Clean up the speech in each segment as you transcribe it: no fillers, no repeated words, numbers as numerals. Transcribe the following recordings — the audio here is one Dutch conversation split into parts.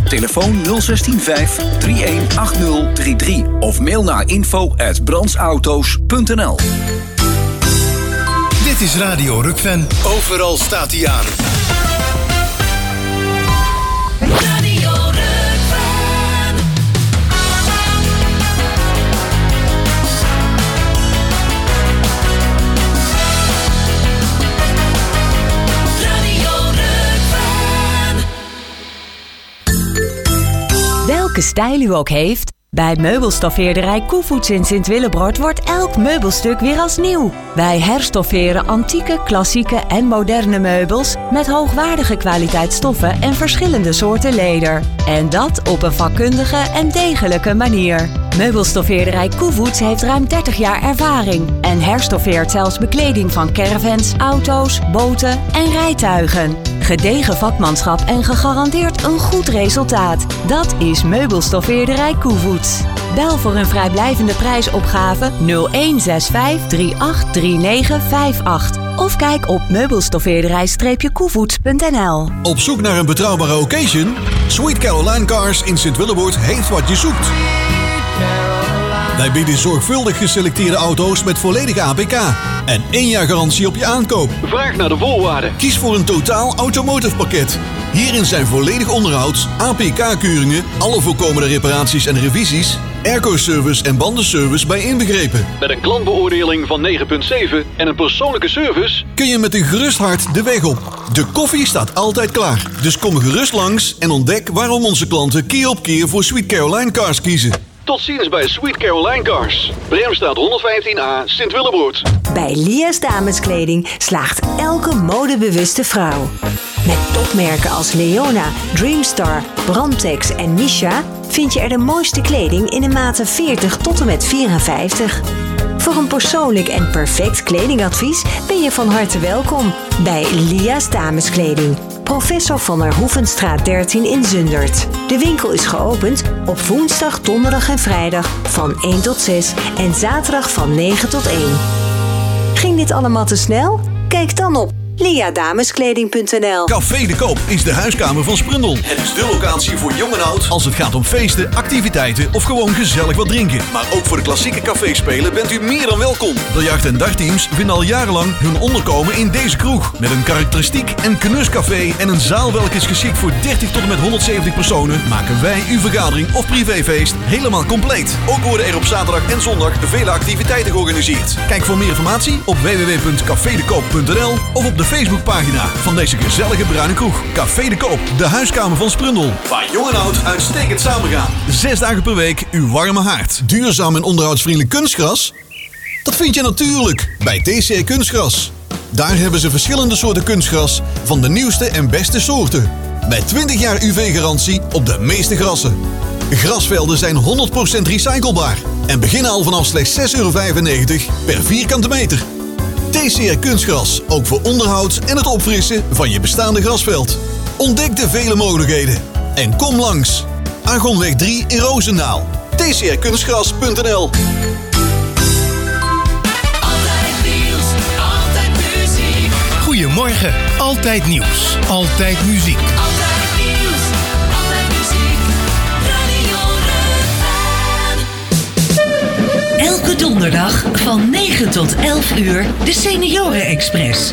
Telefoon 016 318033 of mail naar info@brandsauto's.nl. Dit is Radio Rukven. Overal staat hij aan. Radio Rukven. Radio Rukven. Welke stijl u ook heeft, bij meubelstoffeerderij Koevoets in Sint-Willebroord wordt elk meubelstuk weer als nieuw. Wij herstofferen antieke, klassieke en moderne meubels met hoogwaardige kwaliteit stoffen en verschillende soorten leder. En dat op een vakkundige en degelijke manier. Meubelstoffeerderij Koevoets heeft ruim 30 jaar ervaring en herstoffeert zelfs bekleding van caravans, auto's, boten en rijtuigen. Gedegen vakmanschap en gegarandeerd een goed resultaat. Dat is Meubelstoffeerderij Koevoets. Bel voor een vrijblijvende prijsopgave 0165 383958 of kijk op meubelstoffeerderij-koevoets.nl. Op zoek naar een betrouwbare occasion? Sweet Caroline Cars in Sint-Willebroord heeft wat je zoekt. Wij bieden zorgvuldig geselecteerde auto's met volledige APK en 1 jaar garantie op je aankoop. Vraag naar de voorwaarden. Kies voor een totaal automotive pakket. Hierin zijn volledig onderhoud, APK-keuringen, alle voorkomende reparaties en revisies, airco-service en bandenservice bij inbegrepen. Met een klantbeoordeling van 9,7 en een persoonlijke service kun je met een gerust hart de weg op. De koffie staat altijd klaar. Dus kom gerust langs en ontdek waarom onze klanten keer op keer voor Sweet Caroline Cars kiezen. Tot ziens bij Sweet Caroline Cars. Bremstraat 115A, Sint-Willebroord. Bij Lia's Dameskleding slaagt elke modebewuste vrouw. Met topmerken als Leona, Dreamstar, Brandtex en Misha vind je er de mooiste kleding in de maten 40 tot en met 54. Voor een persoonlijk en perfect kledingadvies ben je van harte welkom bij Lia's Dameskleding. Professor van der Hoevenstraat 13 in Zundert. De winkel is geopend op woensdag, donderdag en vrijdag van 1 tot 6 en zaterdag van 9 tot 1. Ging dit allemaal te snel? Kijk dan op liadameskleding.nl. Café de Koop is de huiskamer van Sprundel. Het is de locatie voor jong en oud als het gaat om feesten, activiteiten of gewoon gezellig wat drinken. Maar ook voor de klassieke caféspelen bent u meer dan welkom. Biljart- en dartteams vinden al jarenlang hun onderkomen in deze kroeg. Met een karakteristiek en knuscafé en een zaal welke is geschikt voor 30 tot en met 170 personen, maken wij uw vergadering of privéfeest helemaal compleet. Ook worden er op zaterdag en zondag vele activiteiten georganiseerd. Kijk voor meer informatie op www.cafedekoop.nl of op de Facebookpagina van deze gezellige bruine kroeg. Café de Koop, de huiskamer van Sprundel. Waar jong en oud uitstekend samengaan. 6 dagen per week uw warme haard. Duurzaam en onderhoudsvriendelijk kunstgras? Dat vind je natuurlijk bij TCR Kunstgras. Daar hebben ze verschillende soorten kunstgras van de nieuwste en beste soorten. Met 20 jaar UV-garantie op de meeste grassen. Grasvelden zijn 100% recyclebaar en beginnen al vanaf slechts €6,95 per vierkante meter. TCR Kunstgras, ook voor onderhoud en het opfrissen van je bestaande grasveld. Ontdek de vele mogelijkheden en kom langs. Argonweg 3 in Roosendaal. tcrkunstgras.nl. Altijd nieuws, altijd muziek. Goedemorgen, altijd nieuws, altijd muziek. Altijd nieuws, altijd muziek. Radio Rukven. Elke donderdag van 9 tot 11 uur de Senioren Express.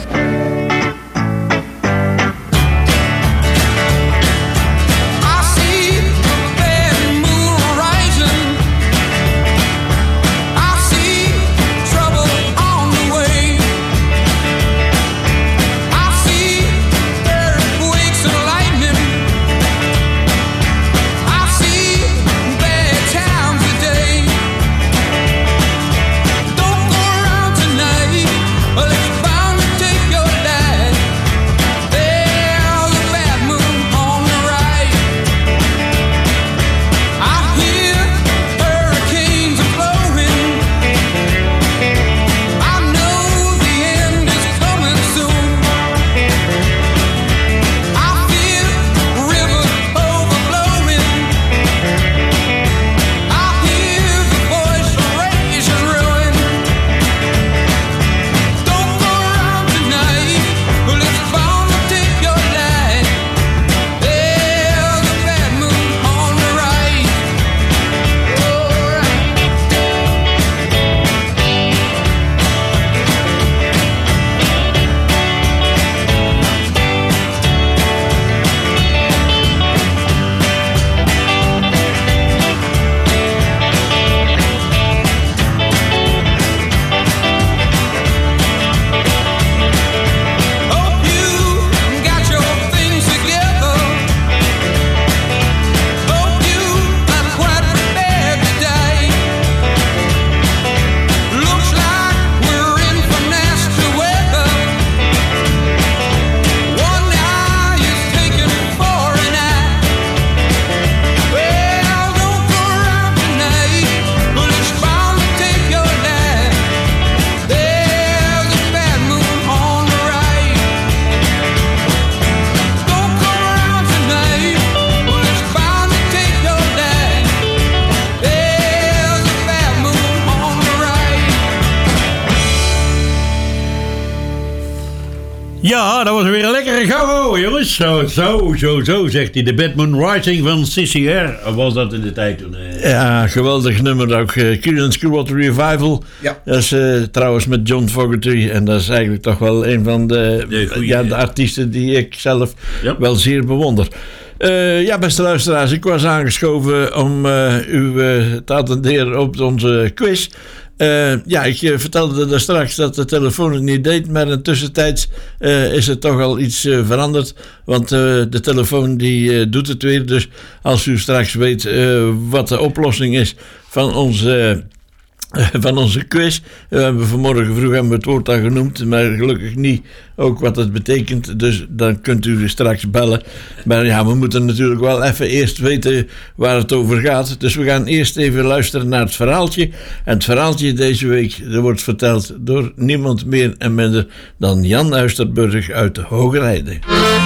Don't go around tonight, let's bound to take your life. Ja, dat was weer een lekkere gauw, jongens. Zo, zegt hij. De Batman Rising van CCR was dat in de tijd toen. Ja, geweldig nummer ook. Creedence Clearwater Revival. Ja. Dat is trouwens met John Fogerty. En dat is eigenlijk toch wel een van de artiesten die ik zelf wel zeer bewonder. Beste luisteraars, ik was aangeschoven om u te attenderen op onze quiz. Ik vertelde daar straks dat de telefoon het niet deed, maar in tussentijds is er toch al iets veranderd, want de telefoon die doet het weer. Dus als u straks weet wat de oplossing is van onze quiz. We hebben vanmorgen vroeg het woord al genoemd, maar gelukkig niet ook wat het betekent. Dus dan kunt u straks bellen. Maar ja, we moeten natuurlijk wel even eerst weten waar het over gaat. Dus we gaan eerst even luisteren naar het verhaaltje. En het verhaaltje deze week wordt verteld door niemand meer en minder dan Jan Uisterburg uit Hoogrijde.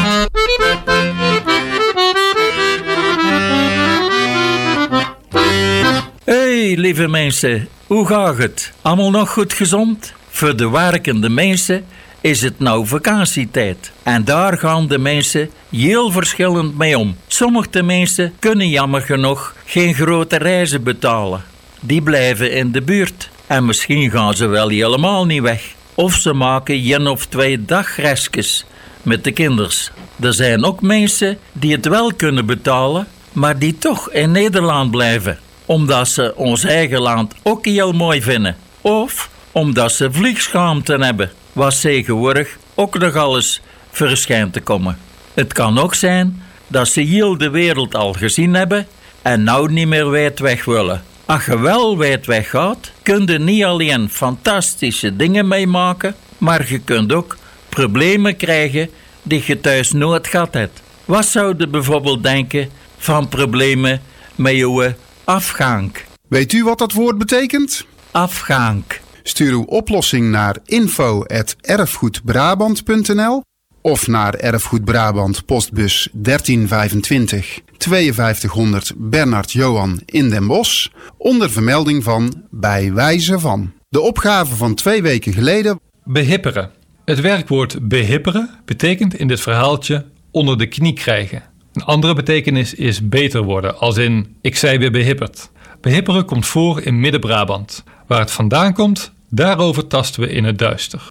Hey lieve mensen, hoe gaat het? Allemaal nog goed gezond? Voor de werkende mensen is het nou vakantietijd. En daar gaan de mensen heel verschillend mee om. Sommige mensen kunnen jammer genoeg geen grote reizen betalen. Die blijven in de buurt. En misschien gaan ze wel helemaal niet weg. Of ze maken 1 of 2 dagreisjes met de kinders. Er zijn ook mensen die het wel kunnen betalen, maar die toch in Nederland blijven. Omdat ze ons eigen land ook heel mooi vinden. Of omdat ze vliegschaamte hebben, wat tegenwoordig ook nog alles verschijnt te komen. Het kan ook zijn dat ze heel de wereld al gezien hebben en nou niet meer wijd weg willen. Als je wel wijd weg gaat, kun je niet alleen fantastische dingen meemaken, maar je kunt ook problemen krijgen die je thuis nooit gehad hebt. Wat zou je bijvoorbeeld denken van problemen met je afgang? Weet u wat dat woord betekent? Afgang. Stuur uw oplossing naar info@erfgoedbrabant.nl of naar Erfgoed Brabant postbus 1325 5200 Bernard Johan in Den Bosch onder vermelding van bij wijze van. De opgave van 2 weken geleden. Behipperen. Het werkwoord behipperen betekent in dit verhaaltje onder de knie krijgen. Een andere betekenis is beter worden, als in ik zij weer behipperd. Behipperen komt voor in Midden-Brabant. Waar het vandaan komt, daarover tasten we in het duister.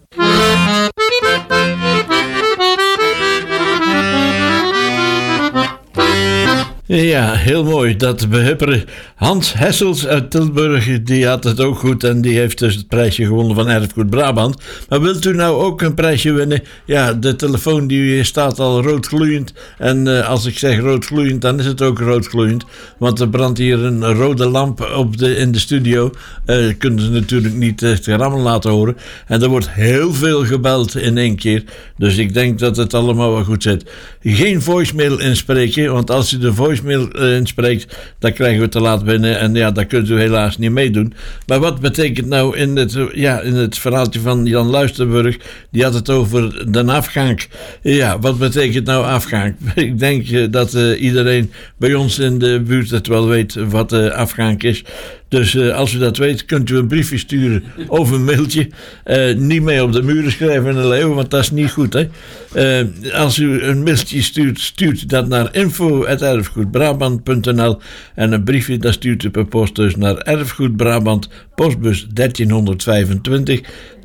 Ja, heel mooi. Dat behipperen. Hans Hessels uit Tilburg, die had het ook goed en die heeft dus het prijsje gewonnen van Erfgoed Brabant. Maar wilt u nou ook een prijsje winnen? Ja, de telefoon die staat al roodgloeiend. En als ik zeg roodgloeiend, dan is het ook roodgloeiend. Want er brandt hier een rode lamp in de studio. Kunnen ze natuurlijk niet het gerammel laten horen. En er wordt heel veel gebeld in één keer. Dus ik denk dat het allemaal wel goed zit. Geen voicemail inspreken, want als u de voicemail inspreekt, dan krijgen we te laat binnen en ja, daar kunt u helaas niet meedoen. Maar wat betekent nou in het verhaaltje van Jan Luisterburg, die had het over de afgang. Ja, wat betekent nou afgang? Ik denk dat iedereen bij ons in de buurt het wel weet wat de afgang is. Dus als u dat weet, kunt u een briefje sturen of een mailtje. Niet mee op de muren schrijven in de leeuw, want dat is niet goed, hè. Als u een mailtje stuurt u dat naar info@erfgoedbrabant.nl en een briefje, dat stuurt u per post dus naar Erfgoed Brabant, postbus 1325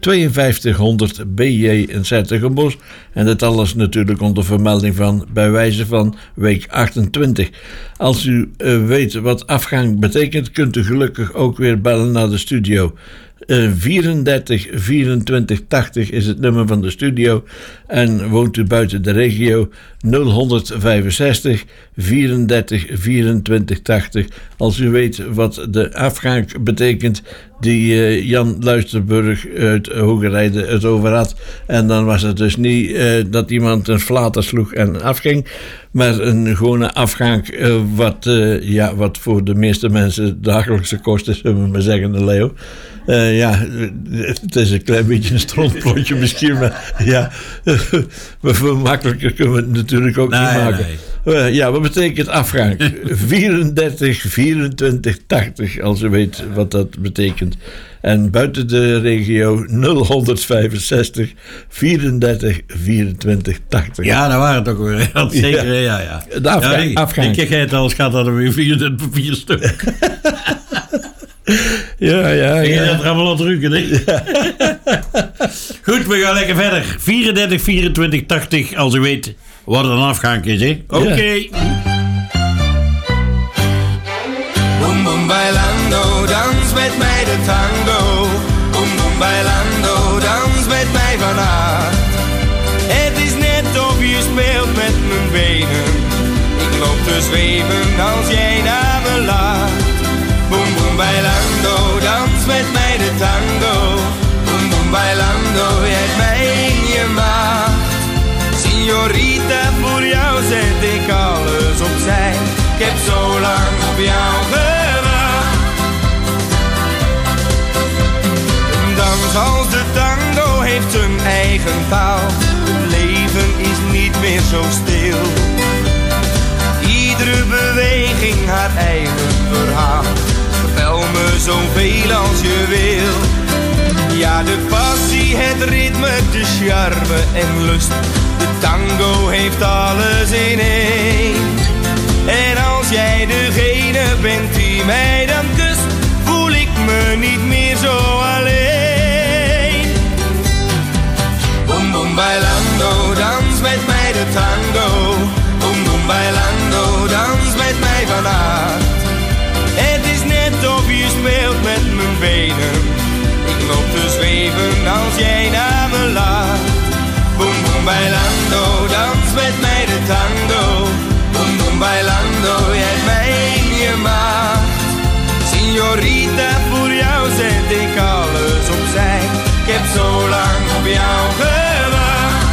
5200 BJ in Zertigenbosch. En dat alles natuurlijk onder vermelding van bij wijze van week 28. Als u weet wat afgang betekent, kunt u gelukkig ook weer bellen naar de studio. 34 24 80 is het nummer van de studio. En woont u buiten de regio, 0165 34 24 80. Als u weet wat de afgang betekent die Jan Luisterburg uit Hoogrijde het over had. En dan was het dus niet dat iemand een flater sloeg en afging, maar een gewone afgang wat voor de meeste mensen dagelijkse kost is, zullen we maar zeggen, Leo. Het is een klein beetje een strontplotje misschien, maar ja, maar veel makkelijker kunnen we het natuurlijk ook niet maken. Nee. Ja, wat betekent afgang? 34, 24, 80, als u weet wat dat betekent. En buiten de regio 0165 34 24 80. Ja, daar waren het ook weer. Zeker, ja. De afgang. Ik kijk het al, gaat dat er weer 4 stuk. Ja. Je dat er allemaal aan drukken, hè? Goed, we gaan lekker verder. 34, 24, 80, als u weet wat een afgang is, hè? Oké. Boom boom bailando, dans met mij de tango. Boom boom bailando, dans met mij vanavond. Het is net of je speelt met mijn benen. Ik loop te zweven als jij naar me laat. Boom boom bailando, dans met mij de tango. Boom boom bailando, je hebt mij in je maag. Signorita, voor jou zet ik alles opzij. Ik heb zo lang op jou gewacht. Een dans als de tango heeft een eigen taal. Het leven is niet meer zo stil. Iedere beweging haar eigen verhaal. Vertel me zoveel als je wil. Ja, de passie, het ritme, de charme en lust. De tango heeft alles in één. En als jij degene bent die mij dan kust, voel ik me niet meer zo alleen. Boom boom bailando, dans met mij de tango. Boom boom bailando, dans met mij vanavond. Het is net of je speelt met mijn benen. Ik loop te zweven als jij naar me laat. Boom boom bailando, dans met mij de tango. Boom boom bailando, jij hebt mij in je maag. Signorita, voor jou zet ik alles opzij. Ik heb zo lang op jou gewacht.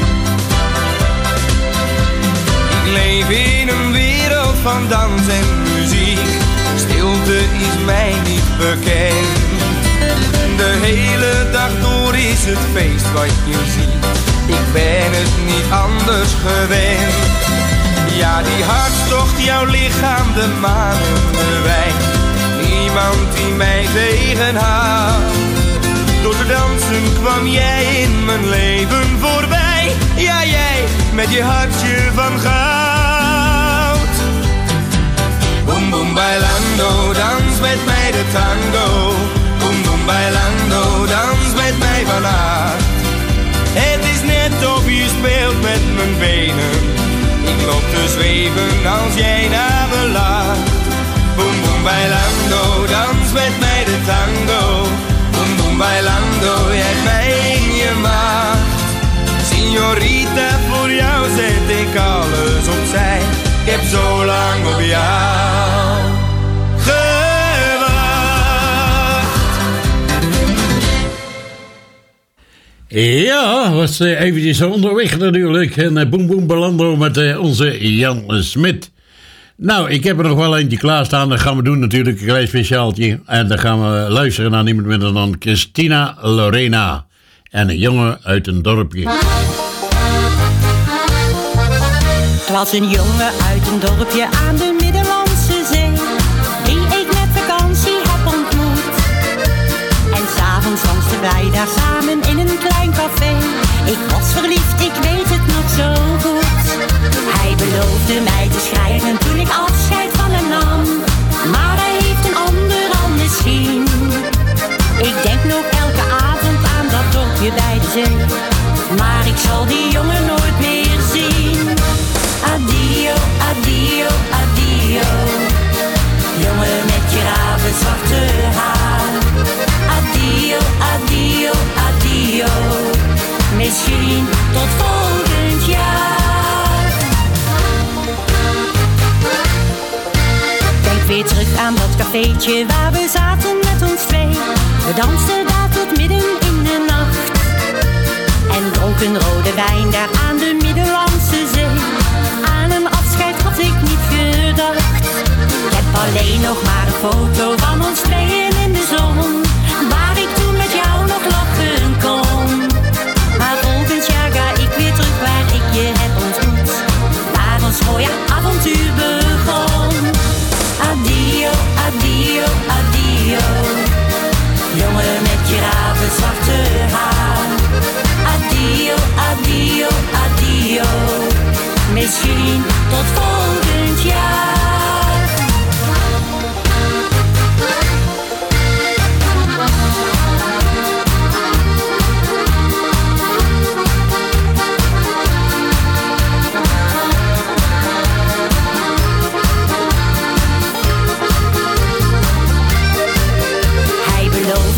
Ik leef in een wereld van dans en muziek. Stilte is mij niet bekend. De hele dag door is het feest wat je ziet. Ik ben het niet anders gewend. Ja, die hartstocht, jouw lichaam, de manen, de wijn. Niemand die mij tegenhoudt. Door te dansen kwam jij in mijn leven voorbij. Ja, jij met je hartje van goud. Boom boom bailando, dans met mij de tango. Boom boom bailando, dans met mij vanavond. Het is net of je speelt met mijn benen. Ik loop te zweven als jij naar me laat. Boom boom bailando, dans met mij de tango. Boom boom bailando, jij hebt mij in je macht. Signorita, voor jou zet ik alles opzij. Ik heb zo lang op jou gewacht. Ja, was eventjes onderweg natuurlijk. En Boom Boom Bailando met onze Jan Smit. Nou, ik heb er nog wel eentje klaarstaan. Dat gaan we doen natuurlijk, een klein speciaaltje. En dan gaan we luisteren naar niemand minder dan Christina Lorena. En een jongen uit een dorpje. Het was een jongen uit een dorpje aan de Middellandse Zee, die ik met vakantie heb ontmoet. En s'avonds dansten wij daar samen in een klein café. Ik was verliefd, ik weet het nog zo goed. Hij beloofde mij te schrijven toen ik afscheid van hem nam. Maar hij heeft een ander al misschien. Ik denk nog elke avond aan dat dorpje bij de zee. Maar ik zal die jongen nooit meer zien. Addio, addio, addio. Jongen met je ravenzwarte haar. Addio, addio, addio. Misschien tot volgend jaar. Denk weer terug aan dat cafeetje waar we zaten met ons twee. We dansten daar tot midden in de nacht. En dronken rode wijn daar aan de Middellandse Zee. Aan een afscheid had ik niet gedacht. Ik heb alleen nog maar een foto van ons tweeën in de zon, waar ik toen met jou nog lachen kon. Maar volgend jaar ga ik weer terug waar ik je heb ontmoet. Waar ons mooie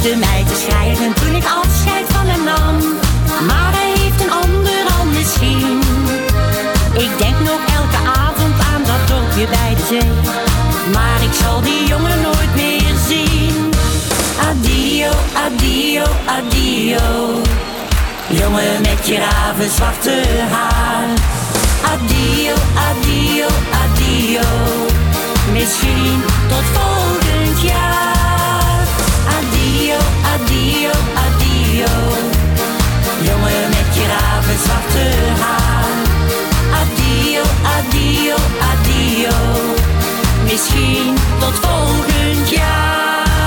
durfde mij te schrijven toen ik afscheid van hem nam. Maar hij heeft een ander al misschien. Ik denk nog elke avond aan dat dorpje bij de zee. Maar ik zal die jongen nooit meer zien. Addio, addio, addio. Jongen met je ravenzwarte haar. Addio, addio, addio. Misschien tot volgend jaar. Addio, addio, addio. Jongen met je ravenzwarte haar. Addio, addio, addio. Misschien tot volgend jaar.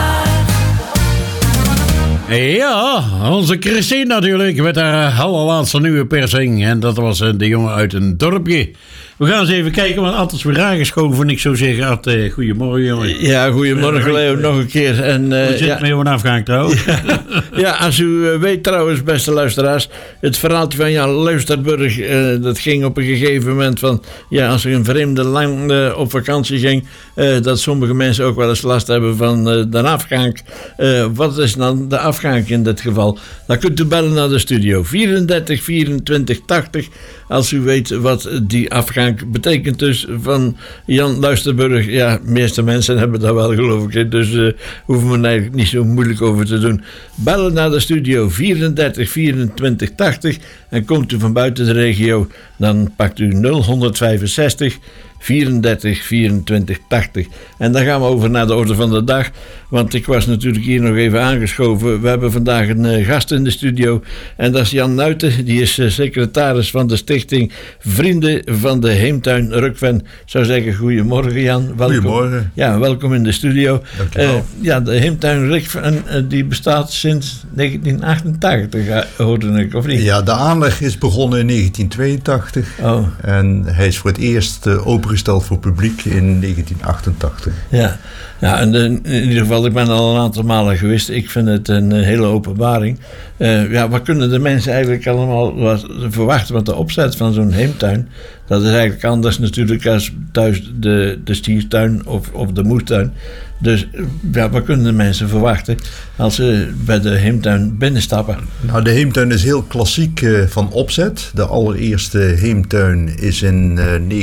Ja, onze Christine natuurlijk met haar allerlaatste nieuwe persing. En dat was de jongen uit een dorpje. We gaan eens even kijken, want Ad is weer aangeschoven. Ik zou zeggen, Ad, goedemorgen jongen. Ja, goedemorgen Leo, nog een keer. En, hoe zit het met jou afgehaakt trouwens? Ja, als u weet trouwens, beste luisteraars, het verhaaltje van Jan Luisterburg, dat ging op een gegeven moment van, ja, als er een vreemde lang op vakantie ging, dat sommige mensen ook wel eens last hebben van de afgank. Wat is dan de afgank in dit geval? Dan kunt u bellen naar de studio 34 24 80, als u weet wat die afgank betekent dus van Jan Luisterburg. Ja, de meeste mensen hebben dat wel, geloof ik. Dus hoeven we er eigenlijk niet zo moeilijk over te doen. Bellen naar de studio 34 24 80 en komt u van buiten de regio, dan pakt u 0165 34 24 80. En dan gaan we over naar de orde van de dag. Want ik was natuurlijk hier nog even aangeschoven. We hebben vandaag een gast in de studio. En dat is Jan Nuiten. Die is secretaris van de stichting Vrienden van de Heemtuin Rukven. Ik zou zeggen, goedemorgen Jan. Welkom. Goedemorgen. Ja, welkom in de studio. Dankjewel. Ja, de Heemtuin Rukven die bestaat sinds 1988, hoorde ik, of niet? Ja, de aanleg is begonnen in 1982. Oh. En hij is voor het eerst opengesteld voor publiek in 1988. Ja, ja, en in ieder geval, ik ben al een aantal malen geweest. Ik vind het een hele openbaring. Ja, wat kunnen de mensen eigenlijk allemaal verwachten? Want de opzet van zo'n heemtuin, dat is eigenlijk anders natuurlijk als thuis de stiertuin of de moestuin. Dus ja, wat kunnen de mensen verwachten als ze bij de heemtuin binnenstappen? Nou, de heemtuin is heel klassiek van opzet. De allereerste heemtuin is in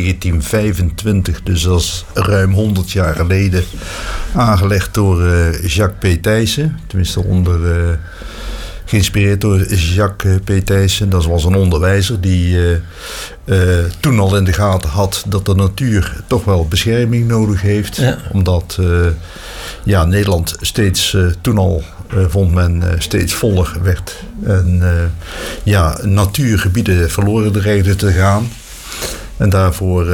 1925, dus dat is ruim 100 jaar geleden, aangelegd door Jacques P. Thijssen. Tenminste geïnspireerd door Jacques P. Thijssen. Dat was een onderwijzer die toen al in de gaten had dat de natuur toch wel bescherming nodig heeft. Ja. Omdat Nederland steeds toen al vond men steeds voller werd. En natuurgebieden verloren dreigden te gaan. En daarvoor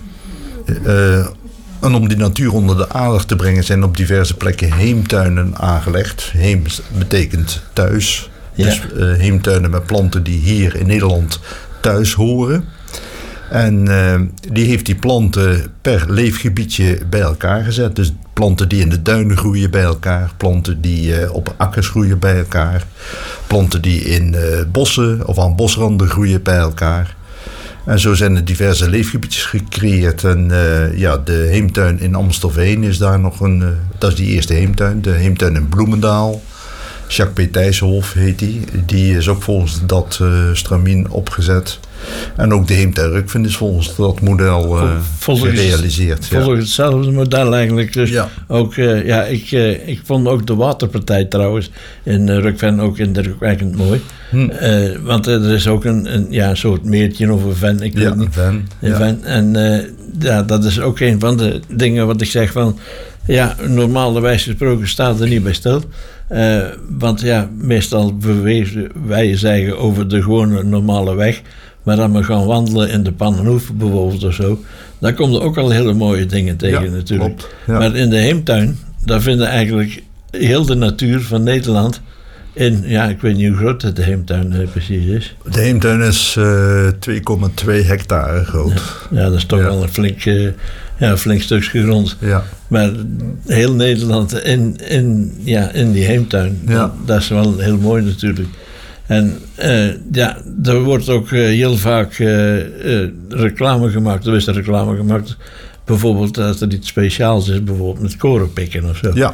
en om die natuur onder de aandacht te brengen zijn op diverse plekken heemtuinen aangelegd. Heem betekent thuis. Ja. Dus heemtuinen met planten die hier in Nederland thuis horen. En die heeft die planten per leefgebiedje bij elkaar gezet. Dus planten die in de duinen groeien bij elkaar. Planten die op akkers groeien bij elkaar. Planten die in bossen of aan bosranden groeien bij elkaar. En zo zijn er diverse leefgebiedjes gecreëerd. En de heemtuin in Amstelveen is daar nog dat is die eerste heemtuin. De heemtuin in Bloemendaal. Jacques P. Thijssenhof heet die. Die is ook volgens dat stramien opgezet. En ook de heemtuin Rukven is volgens dat model gerealiseerd. Volgens hetzelfde model eigenlijk. Dus ja. Ook, ik vond ook de waterpartij trouwens in Rukven ook indrukwekkend mooi. Want er is ook een soort meertje of een ven. Ik weet niet. Een ven. En dat is ook een van de dingen wat ik zeg van... Ja, normalerwijs gesproken staat er niet bij stil. Want meestal bewezen wij zeggen over de gewone normale weg. Maar dan we gaan wandelen in de Pannenhoef bijvoorbeeld of zo. Daar komen er ook al hele mooie dingen tegen natuurlijk. Klopt, ja. Maar in de heemtuin, daar vinden eigenlijk heel de natuur van Nederland... ik weet niet hoe groot de heemtuin precies is. De heemtuin is 2,2 hectare groot. Ja, dat is toch wel een flink stukje grond. Ja. Maar heel Nederland in die heemtuin, dat is wel heel mooi natuurlijk. En er wordt ook heel vaak reclame gemaakt. Er is reclame gemaakt, bijvoorbeeld als er iets speciaals is, bijvoorbeeld met korenpikken of zo. Ja.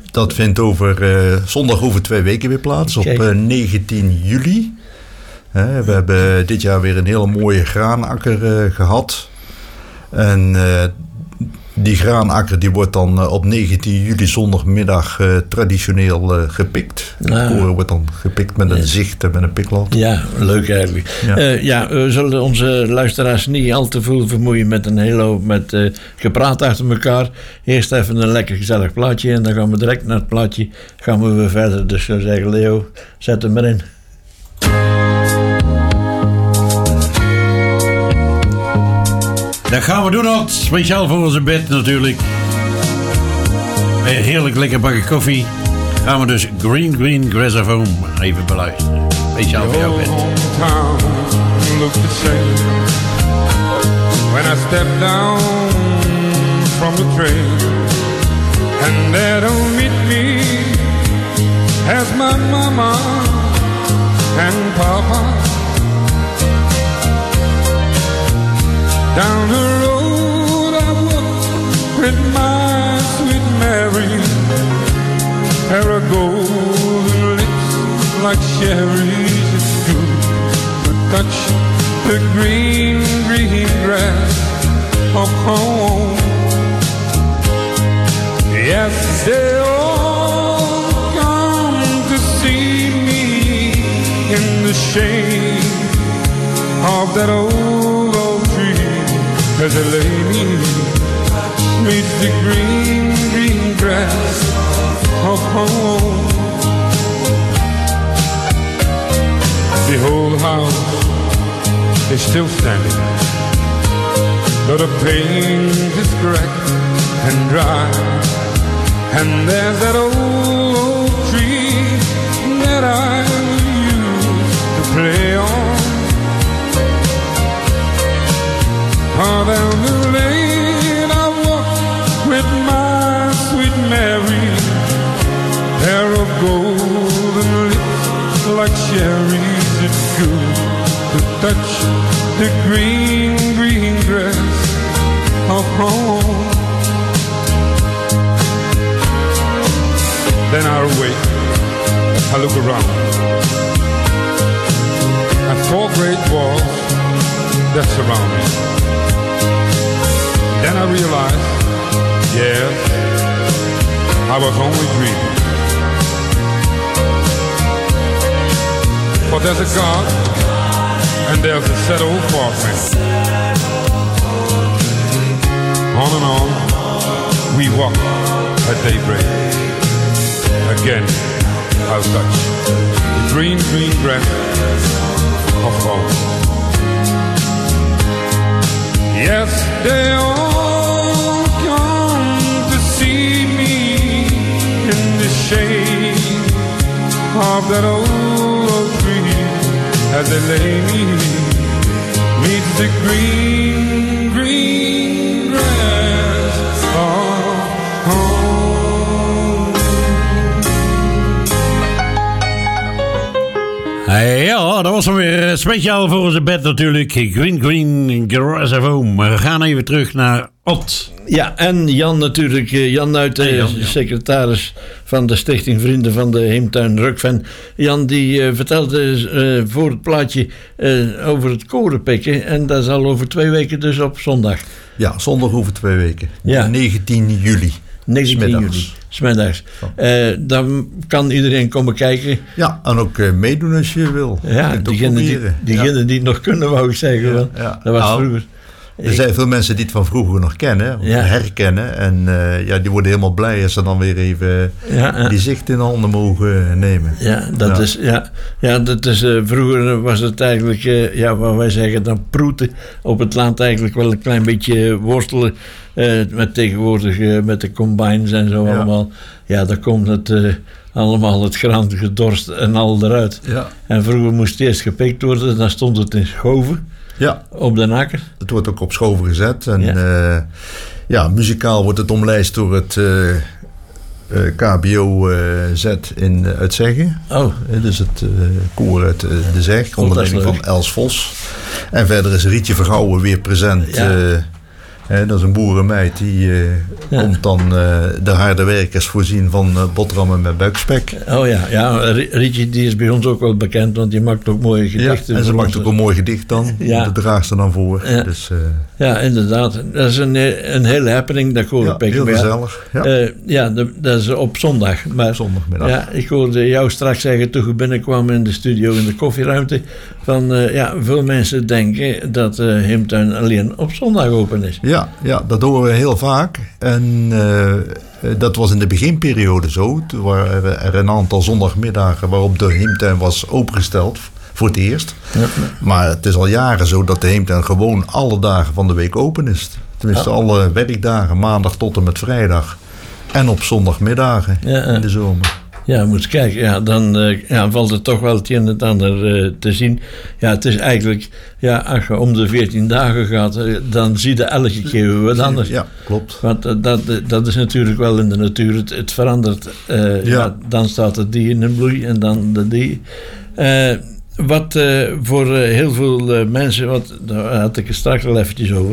Dat vindt zondag over 2 weken weer plaats, op 19 juli. We hebben dit jaar weer een hele mooie graanakker gehad. En die graanakker die wordt dan op 19 juli zondagmiddag traditioneel gepikt. De koren wordt dan gepikt met een zicht en met een piklat. Ja, leuk eigenlijk. We zullen onze luisteraars niet al te veel vermoeien met een hele hoop met gepraat achter elkaar. Eerst even een lekker gezellig plaatje en dan gaan we direct naar het plaatje gaan we weer verder. Dus ik zou zeggen, Leo, zet hem erin. Dat gaan we doen, Ot. Speciaal voor onze bed natuurlijk. Met een heerlijk lekker bakje koffie. Gaan we dus Green Grass of Home even beluisteren. Speciaal voor jouw bed. Look the same when I step down from the train, and there don't meet me as my mama and papa. Down the road I walk with my sweet Mary, her golden lips like cherries. It's good to touch the green grass of home. Yes, they all come to see me in the shade of that old tree. As a lady meets the green grass of home. The whole house is still standing, but the paint is cracked and dry. And there's that old tree that I used to play on. Down the lane I walk with my sweet Mary, hair of golden lips like cherries. It's good to touch the green grass of home. Then I wake, I look around at 4 great walls that surround me. Then I realized, yes, I was only dreaming. But there's a God, and there's a sad old farmman. On and on, we walk at daybreak. Again, I'll touch the green grass of home. Yes, they all come to see me in the shade of that old tree as they lay me meets the green grass of home. Ja, dat was dan weer speciaal voor onze bed natuurlijk. Green Grass of Home. We gaan even terug naar Ot. Ja, en Jan natuurlijk. Jan Nuit, secretaris van de Stichting Vrienden van de Heemtuin Rukven. Jan die vertelde voor het plaatje over het korenpikken. En dat is al over 2 weken dus op zondag. Ja, zondag over 2 weken. Ja. 19 juli. 19 juli, 'smiddags. Dan kan iedereen komen kijken. Ja, en ook meedoen als je wil. Ja, diegenen die het nog kunnen, wou ik zeggen. Ja. Dat was vroeger. Er zijn veel mensen die het van vroeger nog kennen, herkennen. En die worden helemaal blij als ze dan weer even die zicht in handen mogen nemen. Ja, dat is vroeger was het eigenlijk, wat wij zeggen dan proeten op het land, eigenlijk wel een klein beetje worstelen. Met tegenwoordig met de combines en zo allemaal. Ja, dan komt het allemaal het graan gedorst en al eruit. Ja. En vroeger moest het eerst gepikt worden, dan stond het in schoven. Ja. Op de akker. Het wordt ook op schoven gezet. En muzikaal wordt het omlijst door het KBO-Z in Uitzeggen. Oh. Dus het koor uit de Zeg, onder leiding van Els Vos. En verder is Rietje Vergouwen weer present Dat is een boerenmeid die komt dan de harde werkers voorzien van boterhammen met buikspek. Oh ja. Rietje die is bij ons ook wel bekend, want die maakt ook mooie gedichten. Ja, en ze maakt ook een mooi gedicht dan. Ja. Dat draagt ze dan voor. Ja, dus, ja inderdaad. Dat is een hele happening, dat hoor ik. Heel gezellig. Dat is op zondag. Maar, zondagmiddag. Ja, ik hoorde jou straks zeggen toen je binnenkwam in de studio in de koffieruimte van veel mensen denken dat Heemtuin alleen op zondag open is. Ja, dat horen we heel vaak. En dat was in de beginperiode zo. Toen waren er een aantal zondagmiddagen waarop de Heemtuin was opengesteld voor het eerst. Ja. Maar het is al jaren zo dat de Heemtuin gewoon alle dagen van de week open is. Tenminste alle werkdagen, maandag tot en met vrijdag. En op zondagmiddagen in de zomer. Ja, moet je kijken. Dan valt het toch wel het een en het ander te zien. Ja, het is eigenlijk... Ja, als je om de 14 dagen gaat, dan zie je elke keer wat anders. Ja, klopt. Want dat is natuurlijk wel in de natuur. Het verandert. Dan staat het die in bloei en dan de die. Wat voor heel veel mensen... Daar had ik het straks al eventjes over.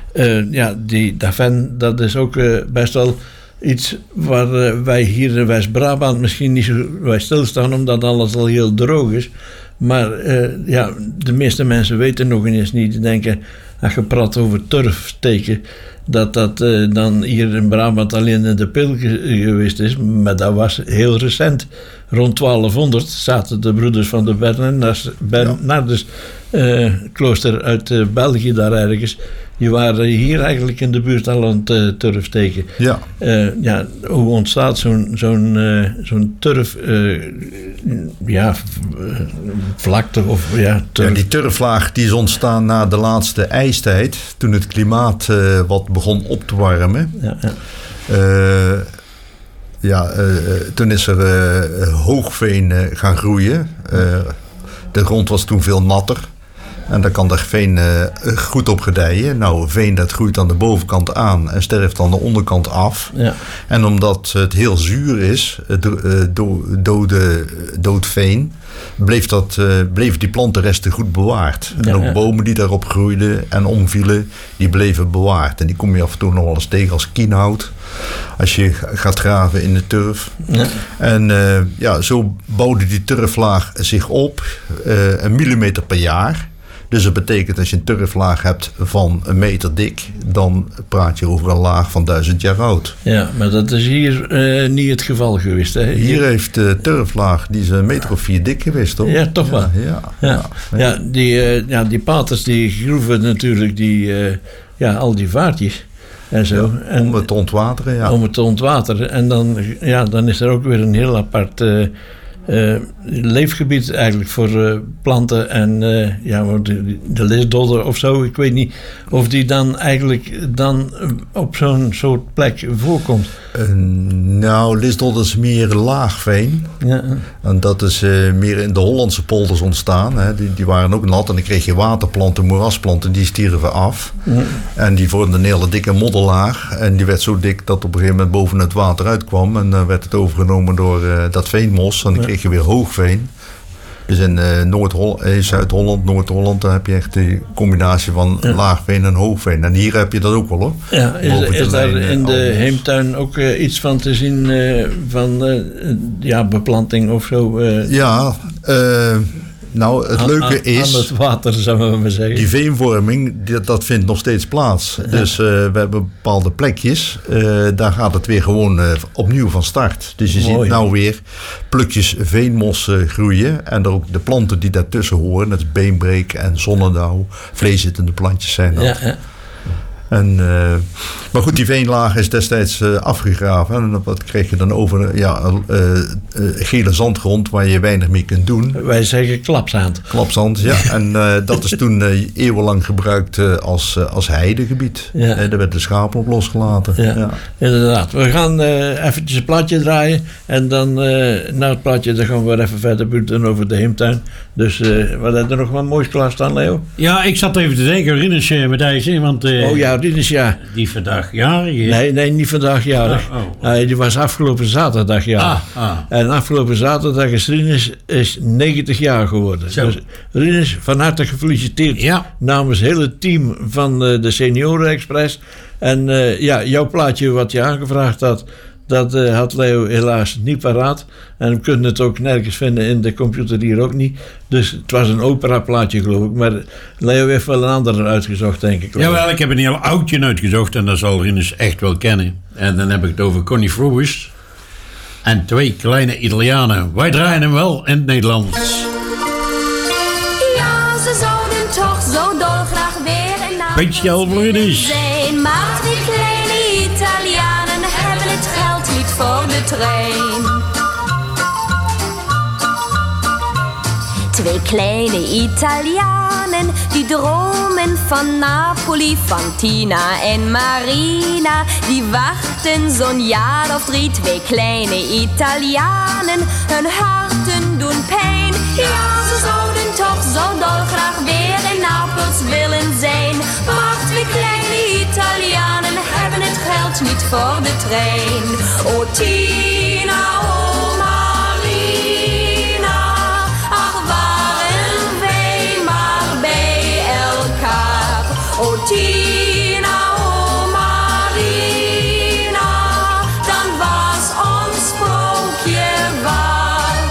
Dat is ook best wel... Iets waar wij hier in West-Brabant misschien niet zo bij stilstaan, omdat alles al heel droog is. Maar de meeste mensen weten nog eens niet te denken, als je praat over turfsteken, dat dan hier in Brabant alleen in de Pil geweest is. Maar dat was heel recent. Rond 1200 zaten de broeders van de Bernardus klooster uit België daar ergens. Die waren hier eigenlijk in de buurt al aan het turfsteken. Ja. Hoe ontstaat zo'n turf... vlakte of... turf. Die turflaag die is ontstaan na de laatste ijstijd. Toen het klimaat wat begon op te warmen. Toen is er hoogveen gaan groeien. De grond was toen veel natter. En daar kan er veen goed op gedijen. Nou, veen dat groeit aan de bovenkant aan en sterft aan de onderkant af. Ja. En omdat het heel zuur is, dood veen, bleven die plantenresten goed bewaard. En ook bomen die daarop groeiden en omvielen, die bleven bewaard. En die kom je af en toe nog wel eens tegen als kienhout, als je gaat graven in de turf. Ja. En zo bouwde die turflaag zich op, 1 millimeter per jaar. Dus dat betekent als je een turflaag hebt van 1 meter dik, dan praat je over een laag van 1000 jaar oud. Ja, maar dat is hier niet het geval geweest. Hè? Hier heeft de turflaag, die is 1 meter of 4 dik geweest, toch? Ja, toch wel. Die paters die groeven natuurlijk al die vaartjes. En zo. Om het te ontwateren, ja. Om het te ontwateren. En dan is er ook weer een heel apart leefgebied eigenlijk voor planten en de lisdodder of zo. Ik weet niet of die dan eigenlijk op zo'n soort plek voorkomt. Lisdodder is meer laagveen. Ja. En dat is meer in de Hollandse polders ontstaan. Hè. Die waren ook nat en dan kreeg je waterplanten, moerasplanten, die stierven af. Ja. En die vormden een hele dikke modderlaag. En die werd zo dik dat op een gegeven moment boven het water uitkwam. En dan werd het overgenomen door dat veenmos. En dan kreeg je weer hoogveen. Dus in Zuid-Holland, Noord-Holland, daar heb je echt die combinatie van laagveen en hoogveen. En hier heb je dat ook wel, hoor. Ja, is daar in de Heemtuin ook iets van te zien van beplanting of zo? Het leuke is... Aan het water, zou we maar zeggen. Die veenvorming, dat vindt nog steeds plaats. Ja. Dus we hebben bepaalde plekjes. Daar gaat het weer gewoon opnieuw van start. Dus je ziet nou weer plukjes veenmos groeien. En ook de planten die daartussen horen. Dat is beenbreek en zonnedauw. Vleeszittende plantjes zijn dat. Ja. Maar goed, die veenlaag is destijds afgegraven. En wat kreeg je dan over? Gele zandgrond waar je weinig mee kunt doen. Wij zeggen klapzand. Klapzand, ja. En dat is toen eeuwenlang gebruikt als heidegebied. Ja. Daar werden de schapen op losgelaten. Ja. Inderdaad. We gaan eventjes een plaatje draaien. En dan na het plaatje dan gaan we weer even verder buurten over de Heemtuin. Dus wat heb je nog wat moois klaarstaan, Leo? Ja, ik zat even te denken, Rinus met IJs. Want Rinus, ja. Die vandaag jarig is? Nee, niet vandaag jarig. Die was afgelopen zaterdag jarig. En afgelopen zaterdag is Rinus 90 jaar geworden. Zo. Dus Rinus, van harte gefeliciteerd namens het hele team van de Senioren Express. En jouw plaatje wat je aangevraagd had, dat had Leo helaas niet paraat. En we kunnen het ook nergens vinden in de computer hier ook niet. Dus het was een operaplaatje, geloof ik. Maar Leo heeft wel een ander uitgezocht, denk ik. Jawel, ik heb een heel oudje uitgezocht. En dat zal Rinus echt wel kennen. En dan heb ik het over Connie Fruis. En 2 kleine Italianen. Wij draaien hem wel in het Nederlands. Ja, ze zouden toch zo dolgraag weer een Speciaal voor Rinus. zijn. Maar 2 kleine Italianen hebben het geld niet voor de trein. 2 kleine Italianen die dromen van Napoli, van Tina en Marina. Die wachten zo'n jaar of 3, 2 kleine Italianen. Hun harten doen pijn. Ja, ze zouden toch zo dolgraag weer in Napels willen zijn. Maar 2 kleine Italianen hebben het geld niet voor de trein. Oh Tina, oh Marina, ach waren wij maar bij elkaar. Oh Tina, oh Marina, dan was ons sprookje waar.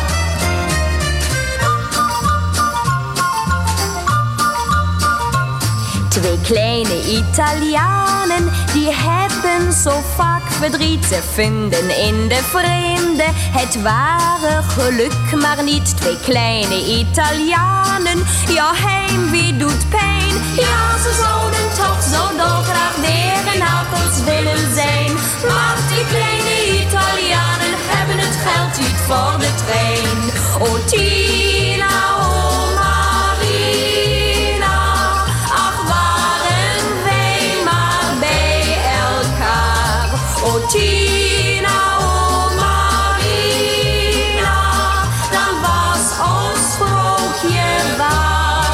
Twee kleine Italianen, die hebben zo vaak verdriet. Ze vinden in de vreemde het ware geluk, maar niet. 2 kleine Italianen, ja heimwee doet pijn. Ja, ze zouden toch zo dolgraag weer in Napels willen zijn. Maar 2 kleine Italianen hebben het geld niet voor de trein. Oh Tina, oh Marina, ach waren wij maar bij elkaar. Oh Tina, oh Marina, dan was ons sprookje waar.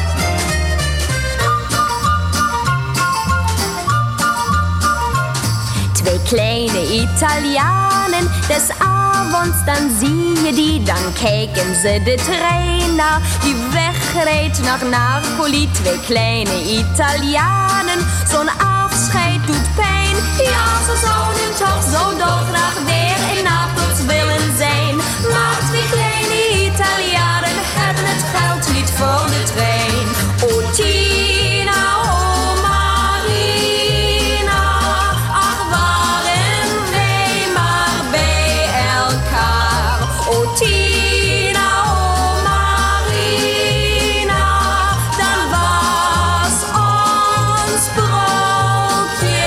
Twee kleine Italianen, des avonds dan zie je die, dan kijken ze de trein naar die wegrijdt naar Napoli. 2 kleine Italianen, zo'n afscheid doet pijn. Ja, ze zouden toch zo dolgraag weer in Napels willen zijn. Maar 2 kleine Italianen hebben het geld niet voor de trein. Oh Tina, oh Marina, ach waren wij maar bij elkaar. Oh Tina, oh Marina, dan was ons sprookje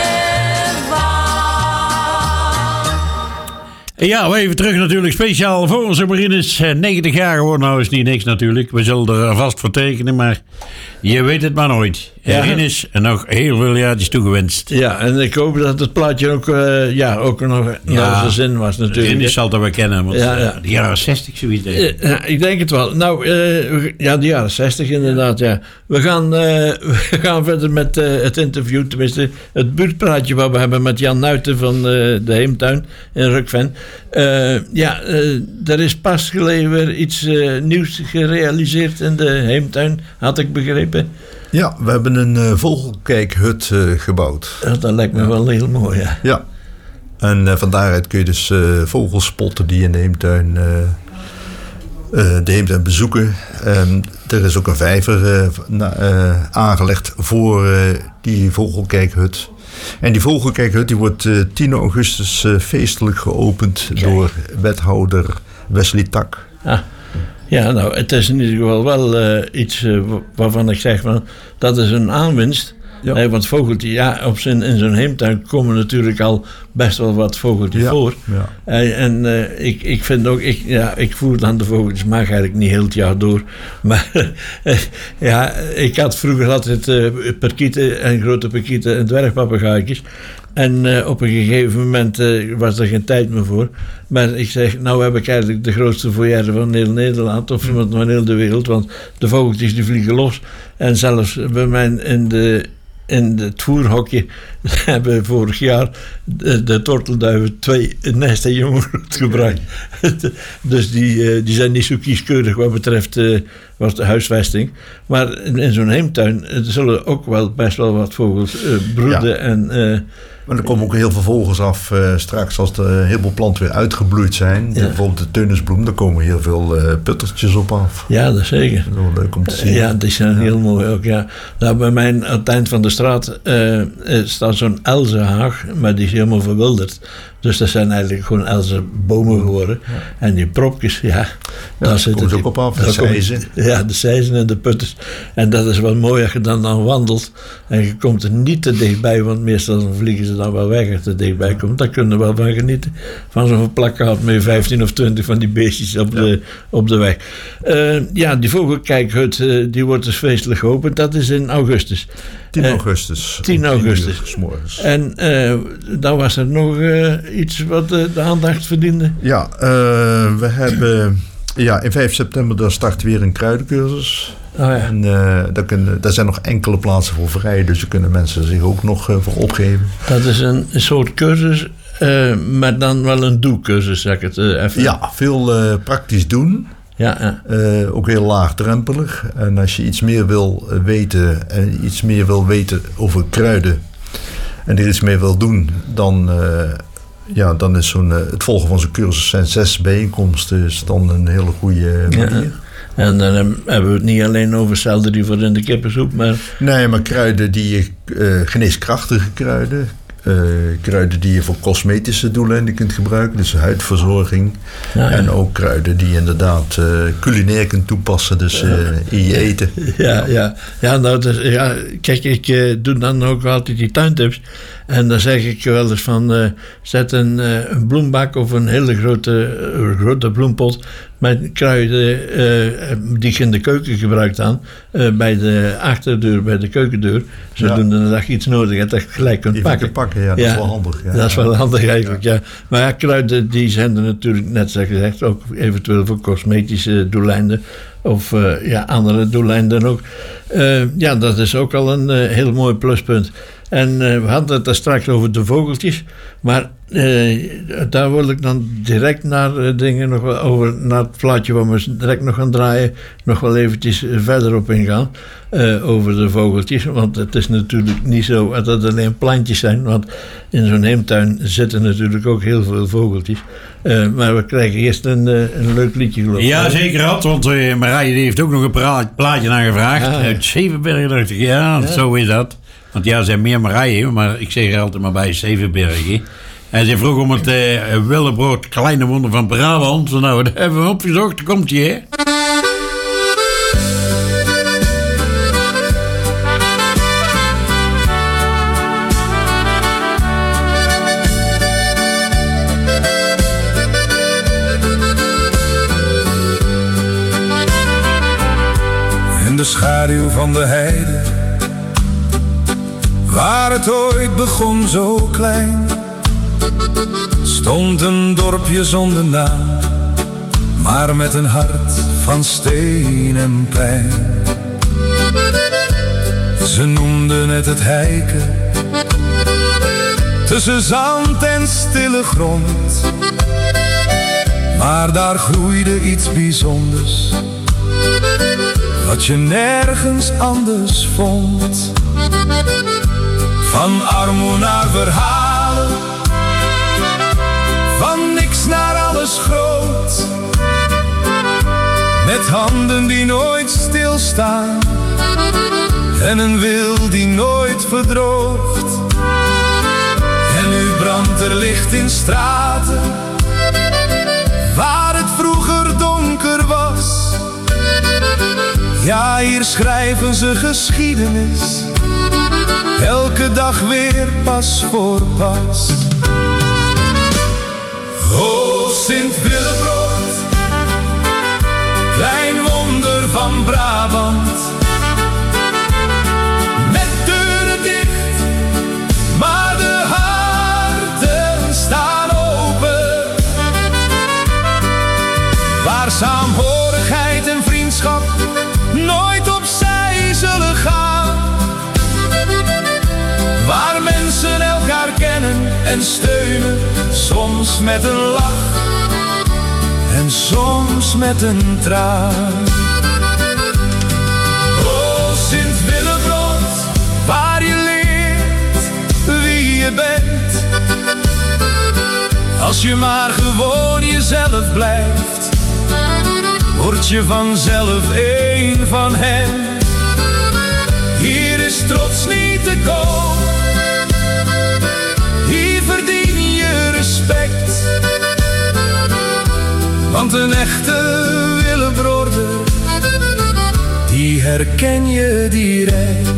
waar. Ja, we even terug natuurlijk. Speciaal voor onze Rinus. 90 jaar geworden, nou is niet niks natuurlijk. We zullen er vast voor tekenen, maar je weet het maar nooit. Ja. Rinus, nog heel veel jaartjes toegewenst. Ja, en ik hoop dat het plaatje ook nog naar zijn zin was natuurlijk. Rinus zal dat wel kennen, want de jaren 60 zoiets. Ja, ik denk het wel. Nou, de jaren 60 inderdaad, ja. We gaan verder met het interview, tenminste het buurtpraatje wat we hebben met Jan Nuiten van de Heemtuin in Rukven. Er is pas geleden weer iets nieuws gerealiseerd in de Heemtuin, had ik begrepen. Ja, we hebben een vogelkijkhut gebouwd. Dat lijkt me wel heel mooi, ja. Ja, en van daaruit kun je dus vogels spotten die in de Heemtuin bezoeken. Er is ook een vijver aangelegd voor die vogelkijkhut. En die vogelkijkhut die wordt 10 augustus feestelijk geopend door wethouder Wesley Tak. Ah. Ja, nou, het is in ieder geval wel iets waarvan ik zeg van dat is een aanwinst. Ja. Want vogeltjes, in zo'n heemtuin komen natuurlijk al best wel wat vogeltjes voor. Ja. Ik vind ook, ik voer dan de vogeltjes, mag eigenlijk niet heel het jaar door. Maar ik had vroeger altijd perkieten en grote perkieten en dwergpapegaaitjes. En op een gegeven moment was er geen tijd meer voor. Maar ik zeg, nou heb ik eigenlijk de grootste volière van heel Nederland, of van heel de wereld. Want de vogeltjes die vliegen los. En zelfs bij mij in de in het voerhokje hebben we vorig jaar de tortelduiven 2 nesten jongen gebracht. Dus die zijn niet zo kieskeurig wat betreft wat de huisvesting. Maar in zo'n heemtuin zullen ook wel best wel wat vogels broeden. Ja. En maar er komen ook heel veel vogels af straks als de heel veel planten weer uitgebloeid zijn. Ja. Bijvoorbeeld de teunisbloem, daar komen heel veel puttertjes op af. Ja, dat is zeker. Dat is wel leuk om te zien. Ja, die zijn heel mooi ook, ja. Nou, bij mij aan het eind van de straat staat zo'n elzenhaag, maar die is helemaal verwilderd. Dus dat zijn eigenlijk gewoon elzenbomen geworden. Ja. En die propjes, daar zitten ze ook op af. De seizen. Ja, de seizen en de putters. En dat is wel mooi als je dan wandelt. En je komt er niet te dichtbij, want meestal vliegen ze dan wel weg als je er dichtbij komt. Daar kunnen we wel van genieten. Van zo'n plakkaat met 15 of 20 van die beestjes op de weg. Die vogelkijkhut, die wordt dus feestelijk geopend. Dat is in augustus. 10 augustus. 10 augustus. En dan was er nog iets wat de aandacht verdiende. Ja, we hebben in 5 september daar start weer een kruidencursus. Oh ja. En daar zijn nog enkele plaatsen voor vrij, dus daar kunnen mensen zich ook nog voor opgeven. Dat is een soort cursus, maar dan wel een doelcursus, zeg ik het even. Ja, veel praktisch doen. Ja. Ook heel laagdrempelig. En als je iets meer wil weten en iets meer wil weten over kruiden en er iets mee wil doen, dan is het volgen van zo'n cursus zijn 6 bijeenkomsten is dan een hele goede manier. Ja. En dan hebben we het niet alleen over selderie voor in de kippensoep, maar... Nee, maar kruiden die geneeskrachtige kruiden. Kruiden die je voor cosmetische doeleinden kunt gebruiken, dus huidverzorging. Ja. En ook kruiden die je inderdaad culinair kunt toepassen, dus in je eten. Kijk, ik doe dan ook altijd die tuintips. En dan zeg ik wel eens van, zet een bloembak of een hele grote bloempot met kruiden die je in de keuken gebruikt aan, bij de achterdeur, bij de keukendeur. Zodoende dat je iets nodig hebt, dat je gelijk kunt pakken. Dat is wel handig. Ja. Dat is wel handig eigenlijk, ja. Maar kruiden die zijn er natuurlijk, net zoals gezegd, ook eventueel voor cosmetische doeleinden. Of andere doeleinden ook. Dat is ook al een heel mooi pluspunt. En we hadden het daar straks over de vogeltjes. Maar daar wil ik dan direct naar naar het plaatje waar we direct nog gaan draaien, nog wel eventjes verder op ingaan. Over de vogeltjes. Want het is natuurlijk niet zo dat het alleen plantjes zijn. Want in zo'n heemtuin zitten natuurlijk ook heel veel vogeltjes. Maar we krijgen eerst een leuk liedje, geloof ik. Ja, zeker had. Want Marije heeft ook nog een plaatje aangevraagd. Uit Zevenbergen, dacht ik. Ja, zo is dat. Want ja, er zijn meer Marije, maar ik zeg er altijd maar bij Zevenbergen. En ze vroeg om het Willebrood Kleine Wonder van Brabant. Nou, dat hebben we opgezocht. Komt ie, hè? In de schaduw van de heide, waar het ooit begon zo klein, stond een dorpje zonder naam, maar met een hart van steen en pijn. Ze noemden het Heiken, tussen zand en stille grond. Maar daar groeide iets bijzonders, wat je nergens anders vond. Van armoede naar verhalen, van niks naar alles groot. Met handen die nooit stilstaan en een wil die nooit verdroogt. En nu brandt er licht in straten waar het vroeger donker was. Ja, hier schrijven ze geschiedenis, elke dag weer pas voor pas. O Sint-Willebrood, klein wonder van Brabant. Met deuren dicht, maar de harten staan open. Waar saamhorigheid en vriendschap nooit opzij zullen gaan. en steunen, soms met een lach en soms met een traan. O Sint-Willebrod, waar je leert wie je bent. Als je maar gewoon jezelf blijft, word je vanzelf één van hen. Hier is trots niet te koop, hier verdien je respect. Want een echte Willebroder, die herken je direct.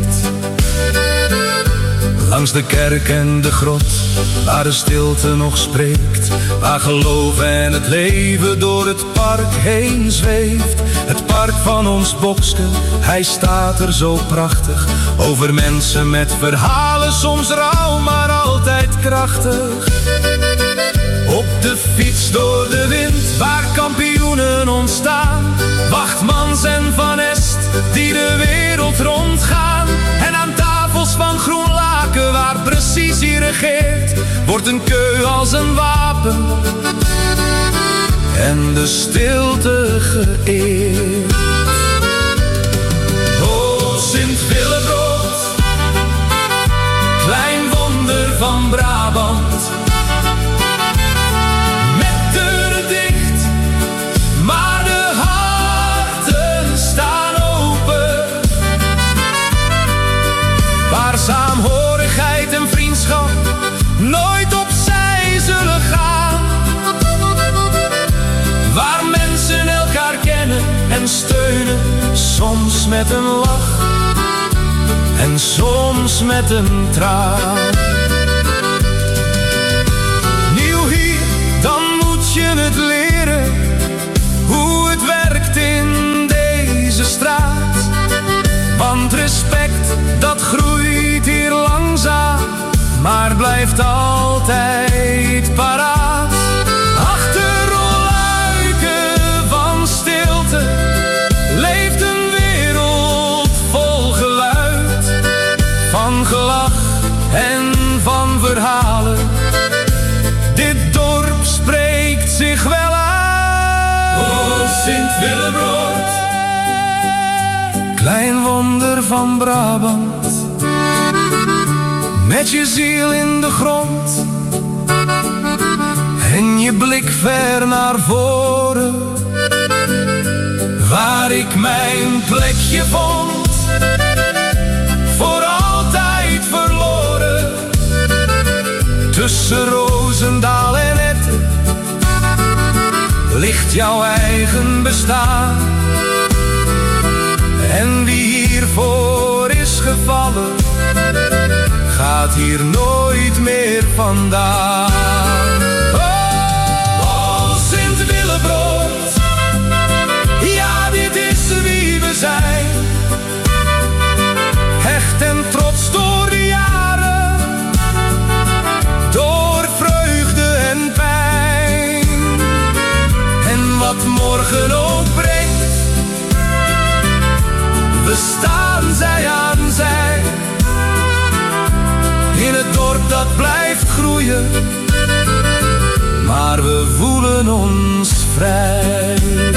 Langs de kerk en de grot, waar de stilte nog spreekt, waar geloof en het leven door het park heen zweeft. Het park van ons Bokske, hij staat er zo prachtig, over mensen met verhalen, soms rauw, maar altijd krachtig. Op de fiets door de wind, waar kampioenen ontstaan, Wachtmans en Van Est, die de wereld rondgaan. En aan tafels van groen laken, waar precisie regeert, wordt een keu als een wapen en de stilte geëerd. O Sint-Willebrod, klein wonder van Brabant. Met deuren dicht, maar de harten staan open. Waar saamhorigheid en vriendschap nooit opzij zullen gaan. Waar mensen elkaar kennen en steunen, soms met een lach en soms met een traan. Nieuw hier, dan moet je het leren, hoe het werkt in deze straat. Want respect, dat groeit hier langzaam, maar blijft altijd paraat. Achter rolluiken van stilte leeft een wereld vol geluid, van gelach en van verhalen. Dit dorp spreekt zich wel uit. O Sint-Willebrod, klein wonder van Brabant. Met je ziel in de grond en je blik ver naar voren, waar ik mijn plekje vond, voor altijd verloren. Tussen Roosendaal en Etten ligt jouw eigen bestaan. En wie hiervoor is gevallen, gaat hier nooit meer vandaan. Oh, Sint-Willebrod, ja, dit is wie we zijn. Hecht en trots door de jaren, door vreugde en pijn. En wat morgen ook brengt, we staan zij aan zij. In het dorp dat blijft groeien, maar we voelen ons vrij.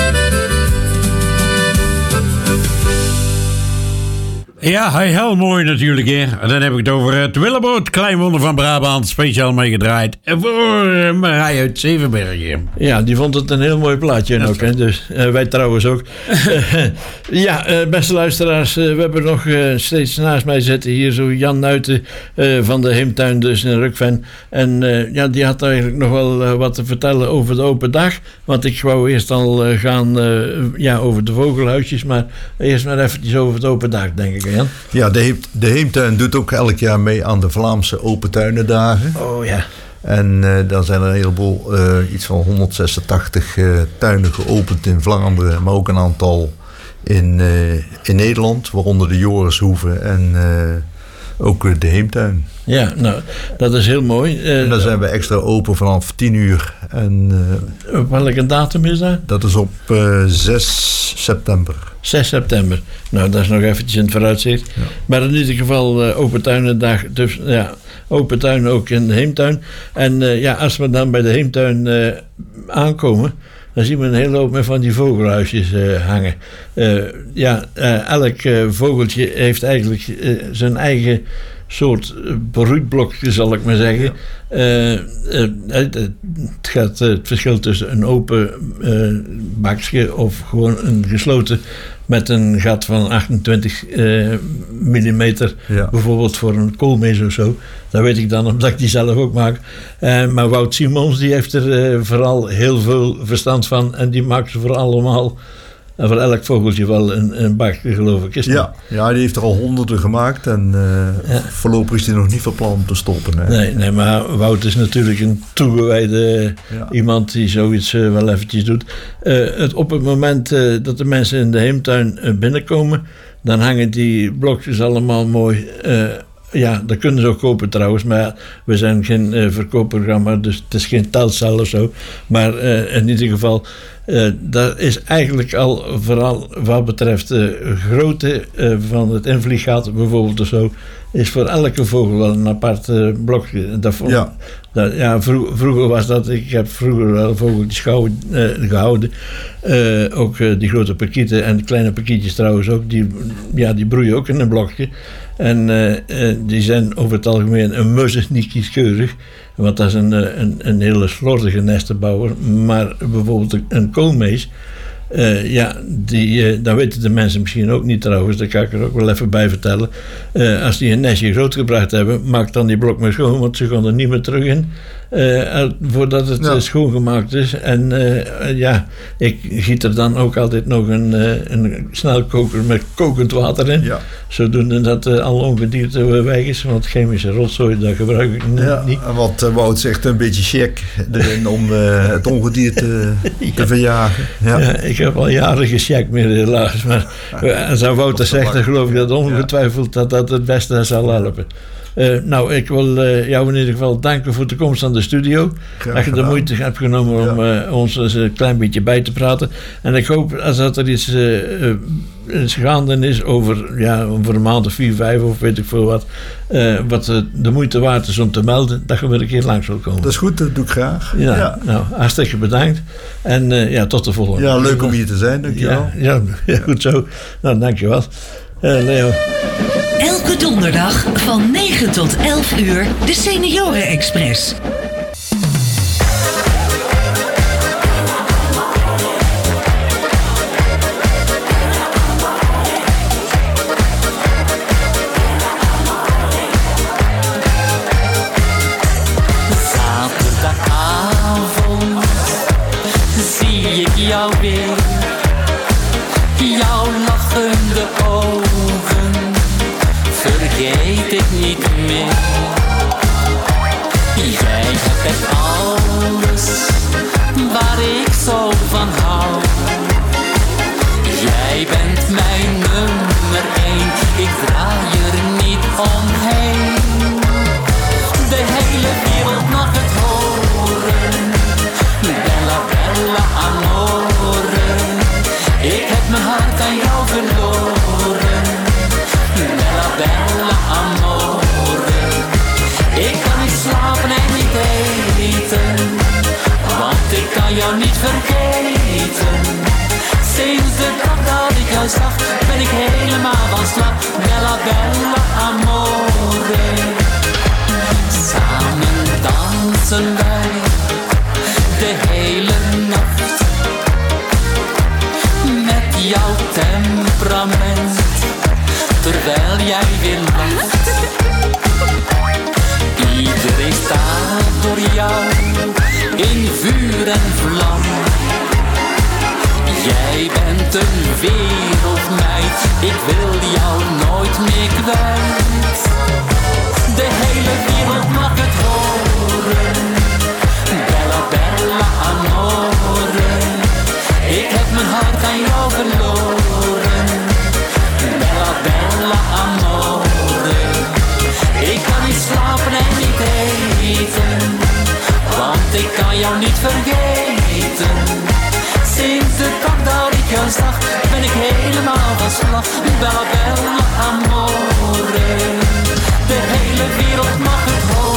Ja, heel mooi natuurlijk, hè. En dan heb ik het over het Willebrood, klein wonder van Brabant, speciaal meegedraaid voor Marij uit Zevenbergen. Ja, die vond het een heel mooi plaatje ook, hè. Dus wij trouwens ook. Ja, beste luisteraars, we hebben nog steeds naast mij zitten hier zo Jan Nuiten van de Heemtuin dus in Rukven. En ja, die had eigenlijk nog wel wat te vertellen over de open dag. Want ik wou eerst al gaan over de vogelhuisjes, maar eerst maar eventjes over het open dag, denk ik. Jan? Ja, de Heemtuin doet ook elk jaar mee aan de Vlaamse Open Tuinendagen. Oh ja. En dan zijn er een heleboel, iets van 186 tuinen geopend in Vlaanderen, maar ook een aantal in Nederland, waaronder de Jorishoeve en ook de Heemtuin. Ja, nou, dat is heel mooi. En dan zijn we extra open vanaf 10 uur. En, op welke datum is dat? Dat is op 6 september. 6 september. Nou, dat is nog eventjes in het vooruitzicht. Ja. Maar in ieder geval Open Tuinendag. Dus ja, open tuin ook in de Heemtuin. En als we dan bij de Heemtuin aankomen, dan zien we een hele hoop met van die vogelhuisjes hangen. Elk vogeltje heeft eigenlijk zijn eigen soort broedblokje, zal ik maar zeggen. Het verschil tussen een open bakje of gewoon een gesloten met een gat van 28 millimeter, bijvoorbeeld voor een koolmees of zo. Dat weet ik dan, omdat ik die zelf ook maak. Maar Wout Simons, die heeft er vooral heel veel verstand van en die maakt ze voor allemaal. En voor elk vogeltje wel een bakje, geloof ik. Is ja, die heeft er al honderden gemaakt. En voorlopig is hij nog niet van plan om te stoppen. Nee, maar Wout is natuurlijk een toegewijde iemand die zoiets wel eventjes doet. Op het moment dat de mensen in de Heemtuin binnenkomen, dan hangen die blokjes allemaal mooi. Dat kunnen ze ook kopen trouwens, maar we zijn geen verkoopprogramma, dus het is geen telcel of zo. Maar in ieder geval, dat is eigenlijk al vooral wat betreft de grootte van het invlieggat bijvoorbeeld of zo, is voor elke vogel wel een apart blokje. Vroeger was dat, ik heb vroeger wel vogeltjes gehouden. Ook die grote parkieten en de kleine parkietjes trouwens ook, die broeien ook in een blokje. En die zijn over het algemeen een musse niet kieskeurig, want dat is een hele slordige nestenbouwer. Maar bijvoorbeeld een koolmees, dat weten de mensen misschien ook niet trouwens, dat kan ik er ook wel even bij vertellen. Als die een nestje grootgebracht hebben, maak dan die blok maar schoon, want ze gaan er niet meer terug in voordat het schoongemaakt is. En ik giet er dan ook altijd nog een snelkoker met kokend water in, zodoende dat alle ongedierte weg is, want chemische rotzooi, dat gebruik ik niet. En wat Wout zegt, een beetje check erin om het ongedierte te verjagen. Ik heb al jaren gecheckt meer helaas, maar als Wouter zegt, dan geloof ik dat ongetwijfeld dat het beste zal helpen. Ik wil jou in ieder geval danken voor de komst aan de studio. Dat je de moeite hebt genomen om ons eens een klein beetje bij te praten. En ik hoop, als dat er iets gaande is over een maand of 4, 5 of weet ik veel wat de moeite waard is om te melden, dat je weer een keer langs wil komen. Dat is goed, dat doe ik graag. Hartstikke bedankt. En tot de volgende. Ja, leuk om hier te zijn, dankjewel. Ja, goed zo. Nou, dankjewel. Leo. Elke donderdag van 9 tot 11 uur de Senioren Express. Zaterdagavond zie ik jou weer, jouw lachende ogen vergeet ik niet meer. Jij hebt echt alles waar ik zo van hou. Jij bent mijn nummer 1, ik draai er niet omheen. De hele wereld mag het horen, bella bella amore. Ik heb mijn hart aan jou verloren, bella bella amore. Ik kan niet slapen en niet eten, want ik kan jou niet vergeten. Sinds de dag dat ik jou zag, ben ik helemaal van slag, bella bella amore. Samen dansen wij de hele nacht, met jouw temperament, terwijl jij weer lacht. Iedereen staat door jou in vuur en vlam. Jij bent een wereldmeid, ik wil jou nooit meer kwijt. De hele wereld mag het horen, bella bella amore. Ik heb mijn hart aan jou verloren, bella bella amore. Ik kan niet slapen en niet eten, want ik kan jou niet vergeten. Sinds de dag dat ik jou zag, ben ik helemaal van slag, bella bella amore. De hele wereld mag het horen.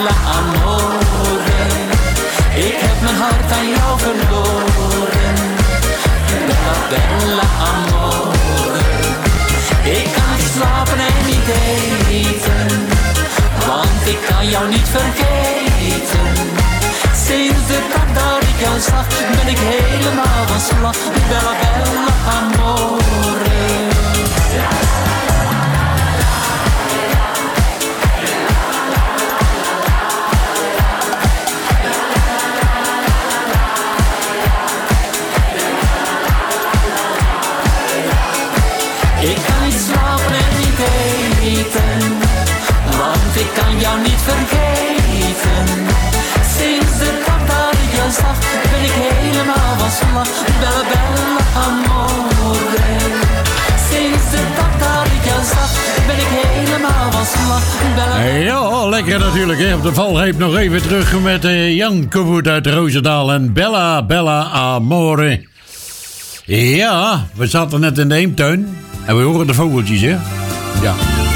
bella amore. Ik heb mijn hart aan jou verloren. Bella, bella amore. Ik kan niet slapen en niet eten, want ik kan jou niet vergeten. Sinds de dag dat ik jou zag, ben ik helemaal van slag. Bella, bella amore. Ik kan niet slapen en niet eten, want ik kan jou niet vergeten. Sinds de dag dat ik jou zag, ben ik helemaal van slag. Bella, bella amore. Sinds de dag dat ik jou zag, ben ik helemaal van slag. Bella... Ja, lekker natuurlijk. Hè. Op de valreep nog even terug met Jan Koevoet uit Roosendaal en Bella, bella amore. Ja, we zaten net in de heemtuin. En we horen de vogeltjes, hè? Ja.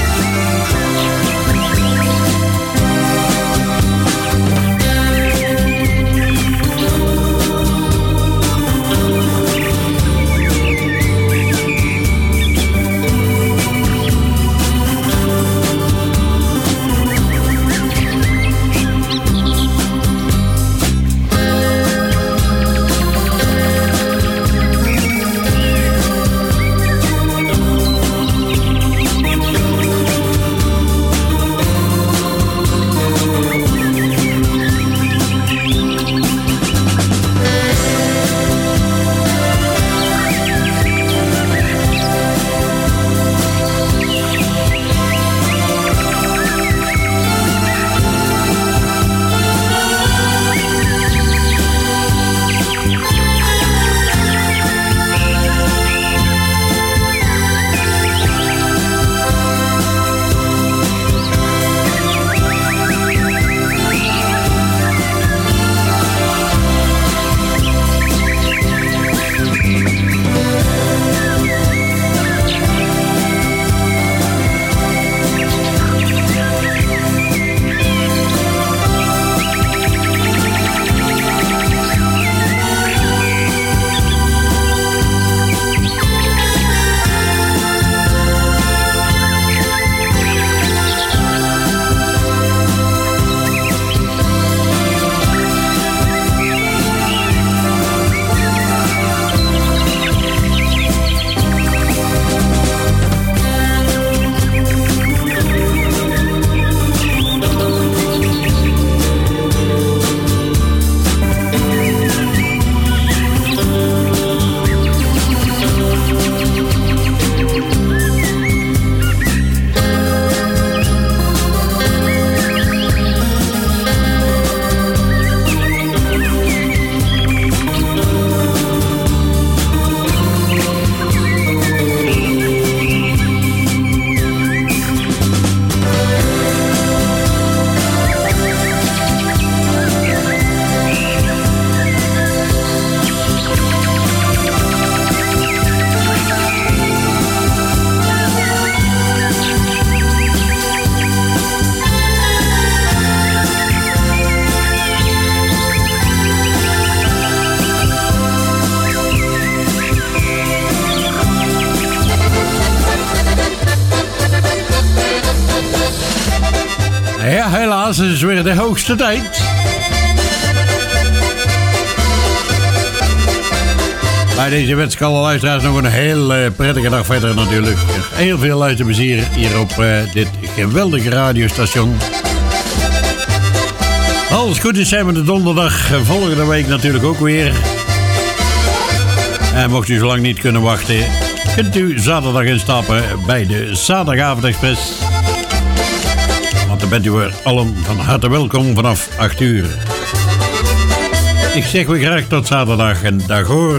Ja, helaas, het is weer de hoogste tijd. Bij deze wens ik alle luisteraars nog een heel prettige dag verder natuurlijk. Heel veel luisterplezier hier op dit geweldige radiostation. Alles goed is, zijn we de donderdag volgende week natuurlijk ook weer. En mocht u zo lang niet kunnen wachten, kunt u zaterdag instappen bij de Zaterdagavond Express. Want dan bent u weer allen van harte welkom vanaf 8 uur. Ik zeg weer graag tot zaterdag en dag hoor.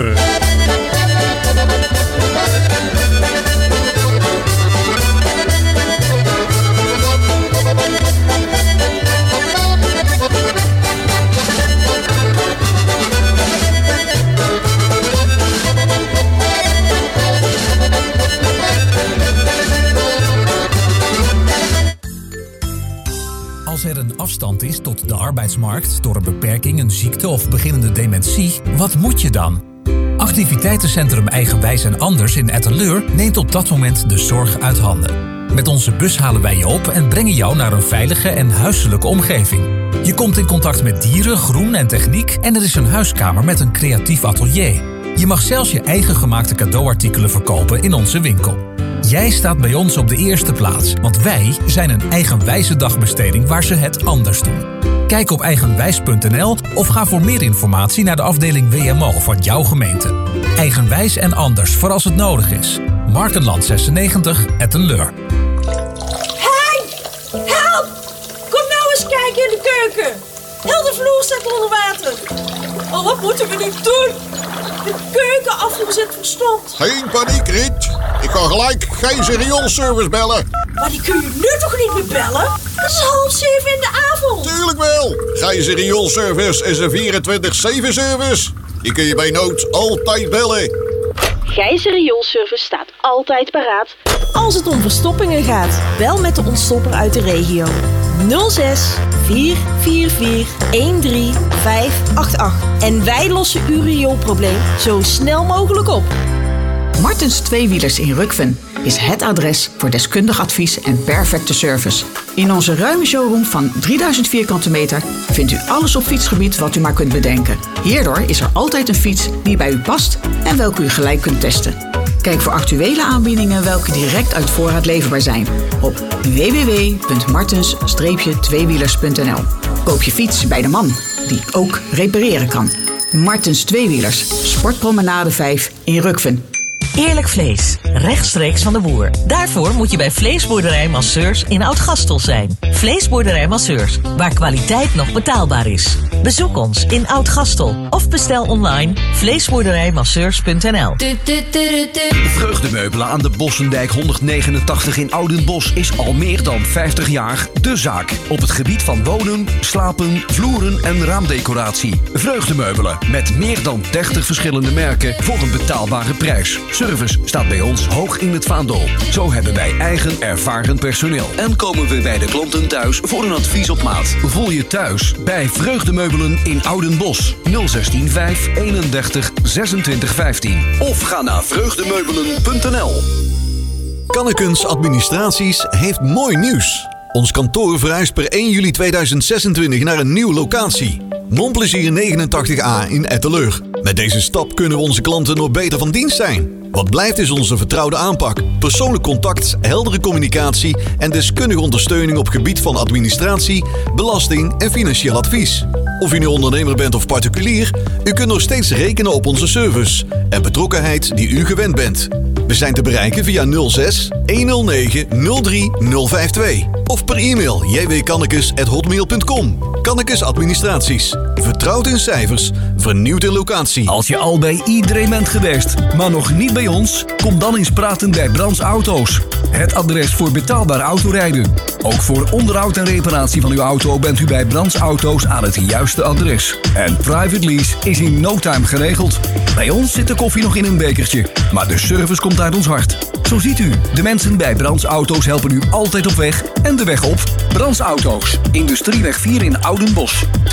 Als er een afstand is is tot de arbeidsmarkt door een beperking, een ziekte of beginnende dementie, wat moet je dan? Activiteitencentrum Eigenwijs en Anders in Etteleur neemt op dat moment de zorg uit handen. Met onze bus halen wij je op en brengen jou naar een veilige en huiselijke omgeving. Je komt in contact met dieren, groen en techniek en er is een huiskamer met een creatief atelier. Je mag zelfs je eigen gemaakte cadeauartikelen verkopen in onze winkel. Jij staat bij ons op de eerste plaats, want wij zijn een eigenwijze dagbesteding waar ze het anders doen. Kijk op eigenwijs.nl of ga voor meer informatie naar de afdeling WMO van jouw gemeente. Eigenwijs en anders voor als het nodig is. Markenland 96, Etteleur. Hey! Help! Kom nou eens kijken in de keuken. Heel de vloer staat onder water. Oh, wat moeten we nu doen? De keukenafvoer zit verstompt. Geen paniek, Riet. Ik ga gelijk Gijzer Rioolservice bellen. Maar die kun je nu toch niet meer bellen? Het is 6:30 in de avond. Tuurlijk wel. Gijzer Rioolservice is een 24/7 service. Die kun je bij nood altijd bellen. Gijzer Rioolservice staat altijd paraat. Als het om verstoppingen gaat, bel met de ontstopper uit de regio. 06 444 13588. En wij lossen uw rioolprobleem zo snel mogelijk op. Martens Tweewielers in Rukven is het adres voor deskundig advies en perfecte service. In onze ruime showroom van 3000 vierkante meter vindt u alles op fietsgebied wat u maar kunt bedenken. Hierdoor is er altijd een fiets die bij u past en welke u gelijk kunt testen. Kijk voor actuele aanbiedingen welke direct uit voorraad leverbaar zijn op www.martens-tweewielers.nl. Koop je fiets bij de man die ook repareren kan. Martens Tweewielers, Sportpromenade 5 in Rukven. Eerlijk vlees, rechtstreeks van de boer. Daarvoor moet je bij Vleesboerderij Masseurs in Oud-Gastel zijn. Vleesboerderij Masseurs, waar kwaliteit nog betaalbaar is. Bezoek ons in Oud-Gastel of bestel online vleesboerderijmasseurs.nl. Vreugdemeubelen aan de Bossendijk 189 in Oudenbosch is al meer dan 50 jaar de zaak. Op het gebied van wonen, slapen, vloeren en raamdecoratie. Vreugdemeubelen met meer dan 30 verschillende merken voor een betaalbare prijs. Service staat bij ons hoog in het vaandel. Zo hebben wij eigen ervaren personeel. En komen we bij de klanten thuis voor een advies op maat. Voel je thuis bij Vreugdemeubelen in Oudenbosch. 016 5 31 26 15. Of ga naar vreugdemeubelen.nl. Kannekens Administraties heeft mooi nieuws. Ons kantoor verhuist per 1 juli 2026 naar een nieuwe locatie. Monplezier 89A in Etteleur. Met deze stap kunnen we onze klanten nog beter van dienst zijn. Wat blijft is onze vertrouwde aanpak, persoonlijk contact, heldere communicatie en deskundige ondersteuning op gebied van administratie, belasting en financieel advies. Of u nu ondernemer bent of particulier, u kunt nog steeds rekenen op onze service en betrokkenheid die u gewend bent. We zijn te bereiken via 06 109 03 052 of per e-mail jwkannekes@hotmail.com. Kannekes Administraties. Vertrouwd in cijfers, vernieuwd in locatie. Als je al bij iedereen bent geweest, maar nog niet bij ons, kom dan eens praten bij Brands Auto's. Het adres voor betaalbaar autorijden. Ook voor onderhoud en reparatie van uw auto bent u bij Brands Auto's aan het juiste adres. En private lease is in no time geregeld. Bij ons zit de koffie nog in een bekertje, maar de service komt uit ons hart. Zo ziet u, de mensen bij Brands Auto's helpen u altijd op weg en de weg op. Brands Auto's, Industrieweg 4 in Oudenbosch.